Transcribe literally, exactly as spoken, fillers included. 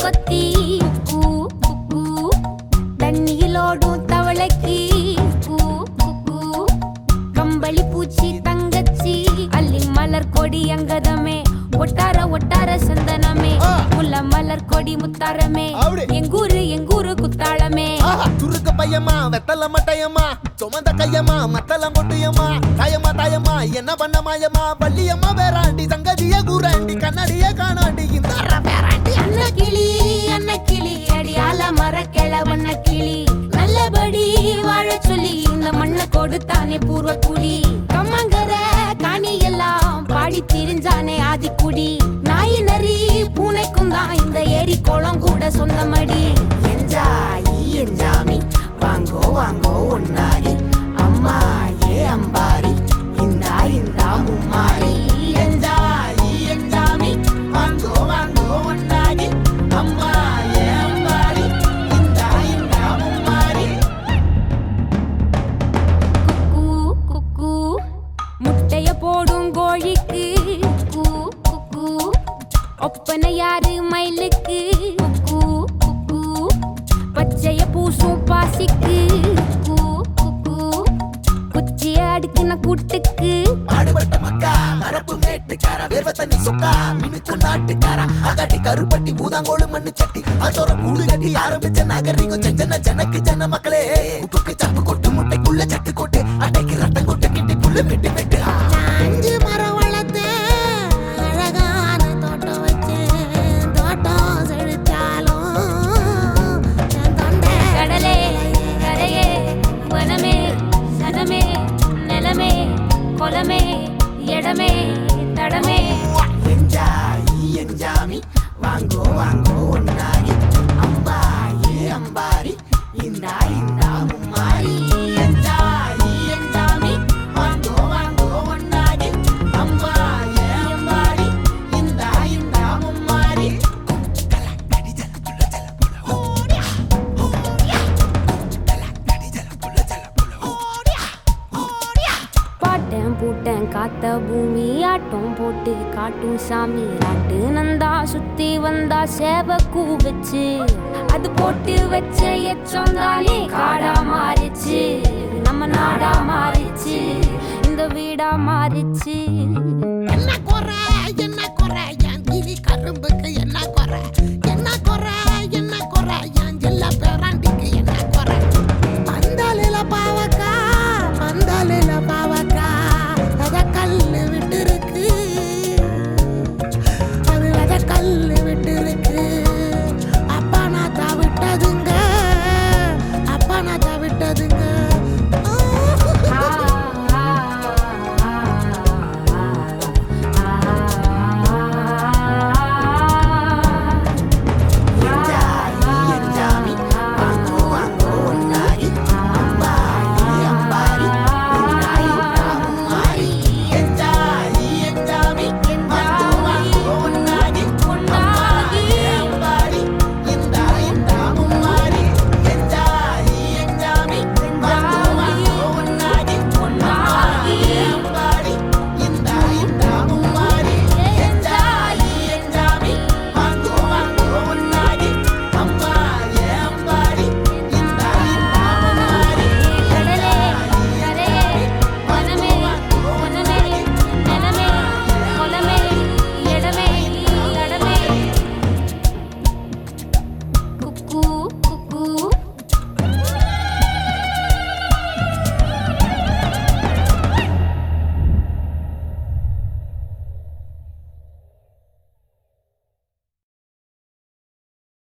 கொத்தி கூ கூ தண்ணியிலோடும் தவளைக்கு கூ கூ கம்பளி பூச்சி தங்கச்சி அள்ளி மலர் கொடி அங்கதமே ஒட்டார ஒட்டார சந்தனமே முல்ல மலர் கொடி முத்தாரமே எங்கூரு எங்கூரு குத்தாளமே துருக்கு பையமா வெத்தல மட்டையம்மா சுமந்த கையம்மா மத்தல மொட்டையம்மா தாயம்மா தாயம்மா என்ன பண்ண மாயம்மா பள்ளியம்மா வேறாண்டி சங்கதிய கூறாண்டி கண்ணாடிய காணாண்டி இந்த வேறாண்டி அண்ண கிளி அண்ண கிளி அடியால மர கிழவண்ண கிளி நல்லபடி வாழ சொல்லி இந்த மண்ணை கொடுத்தானே பூர்வ குடி கம்மங்கர காணி எல்லாம் பாடி திரிஞ்சானே ஆதிக்குடி நாய் நரி பூனைக்கும் தான் இந்த ஏரி குளம் கூட சொந்தமடி என்ஜாய் என்ஜாமி வாங்கோ வாங்கோ ஒன்னாரி அம்மா ஏ அம்பாரி இந்தா இந்தா மும்மாரி என்ஜாய் என்ஜாமி வாங்கோ வாங்கோ ஒன்னாரி அம்மா ஏ அம்பாரி இந்தா இந்தா மும்மாரி குக்கு குக்கு முட்டைய போடும் கோழிக்கு குக்கு குக்கு ஒப்பனை யாரு மயிலுக்கு குக்கு குக்கு பச்சைய பூசும் பாசிக்கு குக்கு குக்கு குச்சிய அடுக்கின கூட்டுக்கு ஆடுபட்ட மக்கா மரப்பு மேட்டுக்கார வேர்வ தண்ணி சொக்கா மினுக்கு நாட்டுக்கார அகாட்டி கருப்பட்டி பூதாங்கோடு மண்ணு சட்டி அதோட கூடு கட்டி ஆரம்பிச்ச நாகரிகம் செஞ்சன ஜனக்கு ஜன மக்களே உப்புக்கு சப்பு கொட்டு முட்டைக்குள்ள சட்டு கொட்டு அட்டைக்கு ரத்தம் கொட்டு கிட்டி புல்லு வெட்டு வெட்டு அஞ்சு மரம் வளர்த்து அழகான தோட்டம் வச்சு தோட்டம் செழிச்சாலும் கடலே கரையே வனமே சனமே நிலமே கொலமே இடமே தடமே என்ஜாய் என்ஜாமி வாங்கோ வாங்கோ ஒன்னாரி அம்பா ஏ அம்பாரி இந்தா இந்தா மும்மாரி என்ஜாய் என்ஜாமி வாங்கோ வாங்கோ ஒன்னாரி அம்பா ஏ அம்பாரி இந்தா இந்தா மும்மாரி பாட்டன் பூட்டன் காத்த பூமி ஆட்டம் போட்டு காட்டும் சாமி நாட்டு நந்தா சுத்தி வந்தா சேவ கூ வச்சு அது போட்டு வச்ச எச்சம் தானே காடா மாறிச்சு நம்ம நாடா மாறிச்சு இந்த வீடா மாறிச்சு